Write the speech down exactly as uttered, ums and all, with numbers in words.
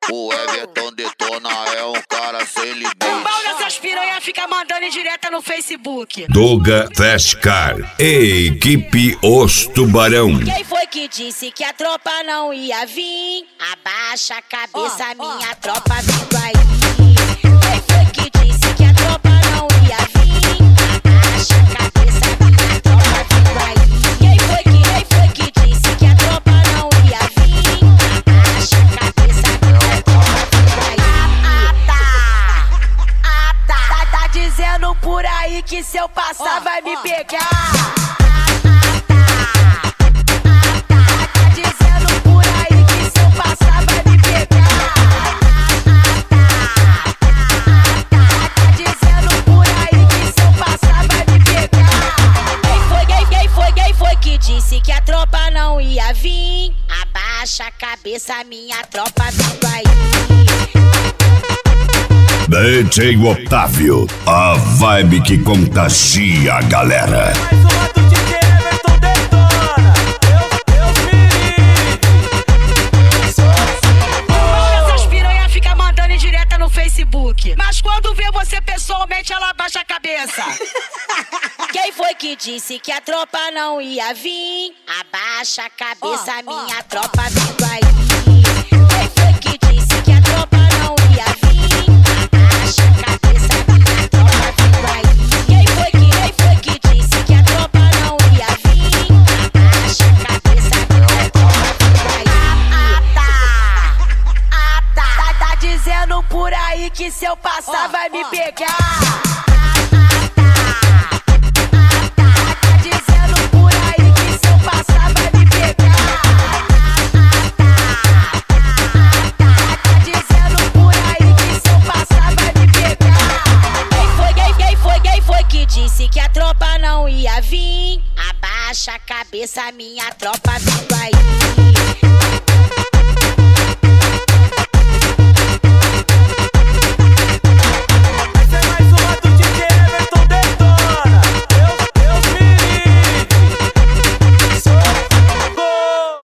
O Everton Detona é um cara sem limite. O pau dessas piranha fica mandando em direta no Facebook. Doga Fast Car, equipe Os Tubarão. Quem foi que disse que a tropa não ia vir? Abaixa a cabeça, oh, minha oh, tropa vindo aí. Quem foi que disse que a tropa não ia vir? Abaixa a cabeça, minha tropa vindo aí. Quem foi que, quem foi que disse que a tropa não ia vir? Abaixa a cabeça, minha tropa vindo aí. Ah, tá, ah, tá, tá, tá dizendo por aí que se eu passar oh, vai me oh. pegar. Disse que a tropa não ia vir. Abaixa a cabeça, minha tropa vindo aí. D J Otávio, a vibe que contagia a galera. Mais uma do D J Everton Detona. Deus, Deus me livre. Essas piranha fica mandando em direta no Facebook. Mas quando vê você pessoalmente, ela abaixa a cabeça. Quem foi que disse que a tropa não ia vir? Abaixa a cabeça, oh, minha oh, tropa vindo aí. Quem foi que disse que a tropa não ia vir? Abaixa a cabeça, minha tropa vindo aí. Quem foi que, quem foi que disse que a tropa não ia vir? Abaixa a cabeça, minha tropa vindo aí. Ah, tá, ah, tá, tá, tá dizendo por aí que se eu passar oh, vai me oh. pegar. Disse que a tropa não ia vir. Abaixa a cabeça, minha tropa vindo aí.